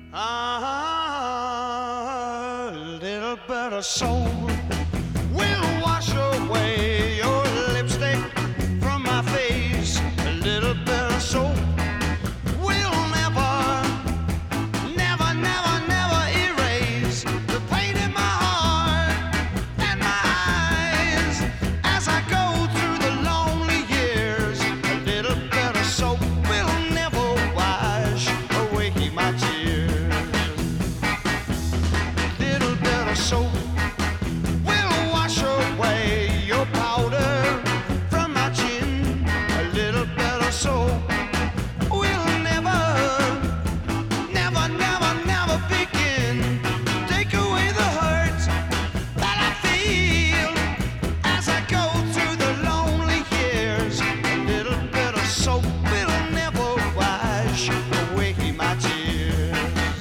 A little bit of soul will wash away your lipstick from my face. A little bit of soul will never, never, never, never erase the pain in my heart and my eyes as I go through the lonely years. A little bit of soap will never wash away my tears. Little bit of soap will wash away your powder from my chin. A little bit of soap will never, never, never, never begin to take away the hurt that I feel as I go through the lonely years. A little bit of soap will never wash away my tears.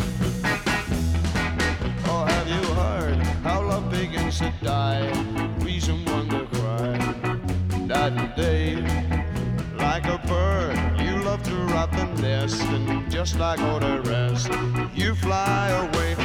Oh, have you heard how love begins to die? Reason one to cry. That day, like a bird, you love to rob the nest, and just like all the rest, you fly away